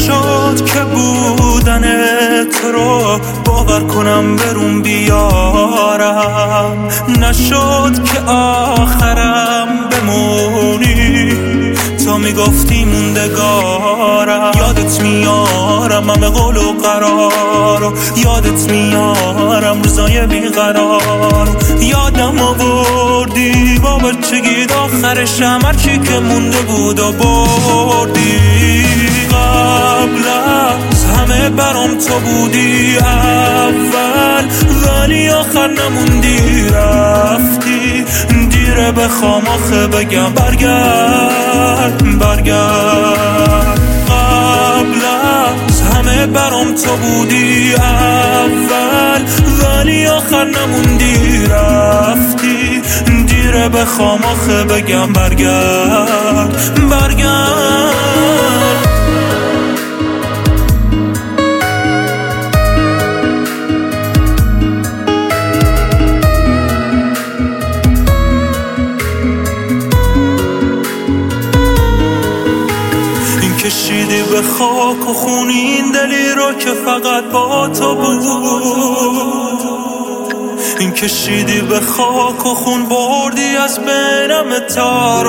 نشد که بودن تو رو باور کنم برون بیارم، نشد که آخرم بمونی، تو میگفتی موندگارم. یادت میارم همه قول و قرار، یادت میارم روزای بیقرار، یادم آوردی با بچگی آخرشم هرچی که مونده بود و بردی. قبل از همه برام تو بودی اول، ولی آخر نموندی رفتی. دیره بخوام آخه بگم برگرد برگرد. قبل از همه برام تو بودی اول، ولی آخر نموندی رفتی. دیره بخوام آخه بگم برگرد برگرد. کشیدی به خاک و خون این دلی رو که فقط با تو بود، این کشیدی به خاک و خون بردی از بینم تار و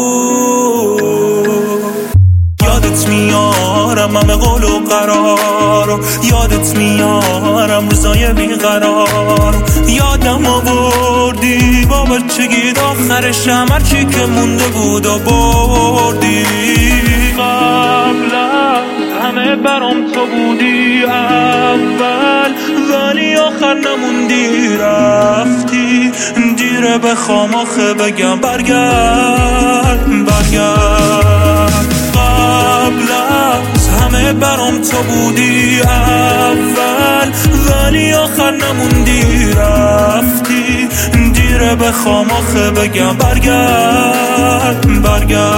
پود. یادت میارم همه قول و قرار، یادت میارم روزای بیقرار، یادم آوردی با بچگی آخرشم هرچی که مونده بود و بردی. قبل همه برام تو بودی اول، ولی آخر نموندی رفتی. دیره بخوام آخه بگم برگرد برگرد. قبل از همه برام تو بودی اول، ولی آخر نموندی رفتی. دیره بخوام آخه بگم برگرد برگرد.